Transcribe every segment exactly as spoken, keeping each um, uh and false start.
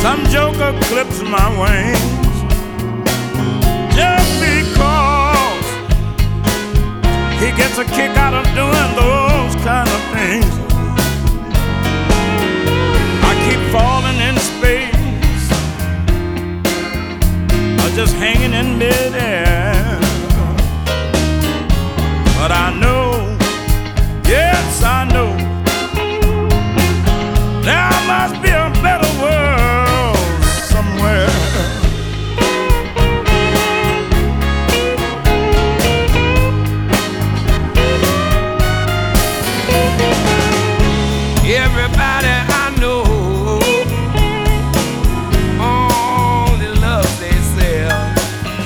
Some joker clips my wings just because he gets a kick out of doing those kind of things. I keep falling in space, or just hanging in midair. But I know, yes I know, there must be a better world somewhere. Everybody I know only loves themselves.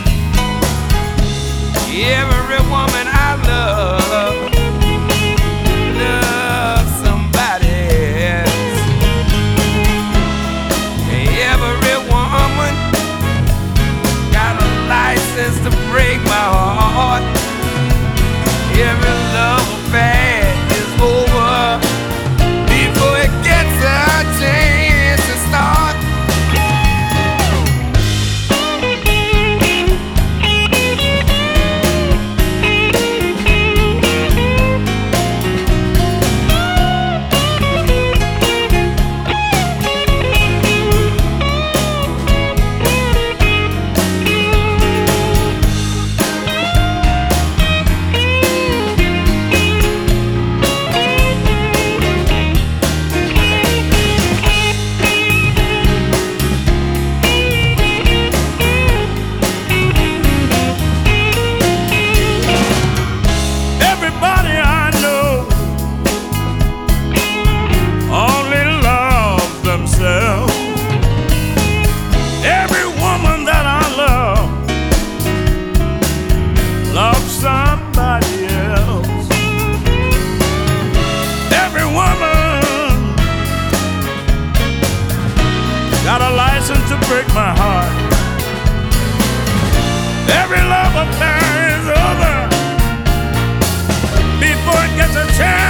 Every woman I love loves somebody else. Every woman got a license to break my heart. Every love affair is over before it gets a chance to start. Everybody I know only loves themselves. Every woman that I love loves somebody else. Every woman got a license to break my heart. Every love affair is over before it gets a chance